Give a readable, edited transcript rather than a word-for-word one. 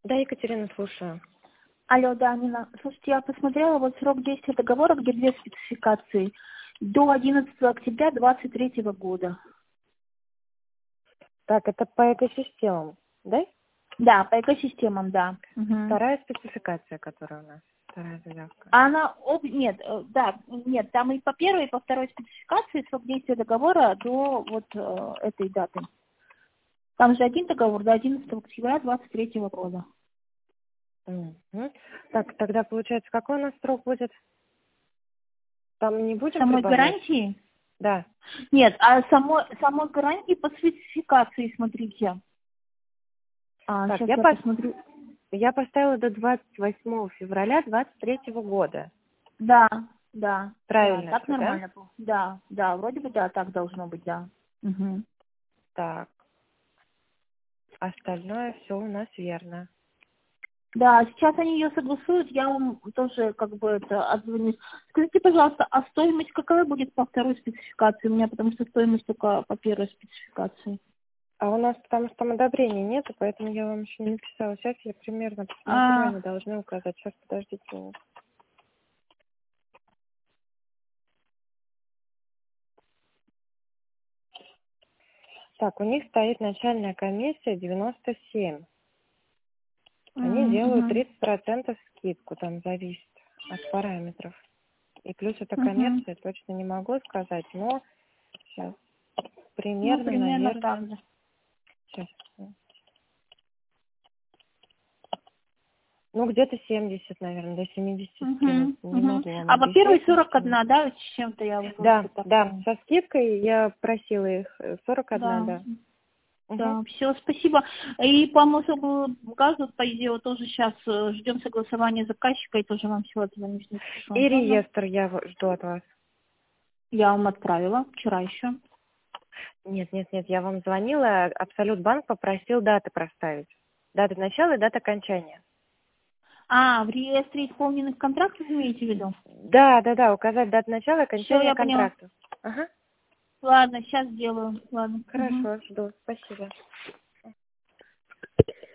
Да, Екатерина, слушаю. Алло, да, Нина. Слушайте, я посмотрела, вот срок действия договора, где две спецификации, до 11 октября 2023 года. Так, это по экосистемам, да? Да, по экосистемам, да. Мгм. Вторая спецификация, которая у нас. Вторая заявка. Нет, да, нет, там и по первой, и по второй спецификации срок действия договора до вот этой даты. Там же один договор до 11 октября 2023 года. Мгм. Так, тогда получается, какой у нас срок будет? Там не будем Самой прибавлять? гарантии? Да. Нет, а самой гарантии по спецификации, смотрите. Так, Сейчас я посмотрю. я поставила до 28 февраля 23 года. Да, да, Правильно так все, да? нормально. Да, да, вроде бы да, так должно быть, да. Мгм. Так, остальное все у нас верно. Да, сейчас они ее согласуют, я вам тоже как бы это отзвонюсь. Скажите, пожалуйста, а стоимость какая будет по второй спецификации у меня, потому что стоимость только по первой спецификации. А у нас, потому что там одобрения нету, поэтому я вам еще не написала. Сейчас я примерно посмотрю, А, они должны указать. Сейчас, подождите минуту. Так, у них стоит начальная комиссия 97. Они делают мгм, 30% скидку, там зависит от параметров. И плюс это мгм. коммерция, точно не могу сказать, но сейчас Ну, примерно, примерно так наверное, же. сейчас, ну где-то 70, наверное, до 70 скинуть. Мгм, Не мгм. могу вам А по первой объяснить, потому что... 41, да, с чем-то я Да, вроде так да, помню. со скидкой я просила их 41, Да. да. Угу. Да, все, спасибо. И по Мособлгазу, по идее, вот тоже сейчас ждем согласования заказчика, и тоже вам все отзвонюсь, напишу. И Ладно? реестр я жду от вас. Я вам отправила вчера еще. Нет, нет, нет, я вам звонила, Абсолют банк попросил даты проставить. Дата начала и дата окончания. А, в реестре исполненных контрактов имеете в виду? Да, да, да, указать дату начала и Все, окончания я поняла. контракта. Ага, Ладно, сейчас сделаю. Ладно. Мгм. хорошо, жду. Спасибо.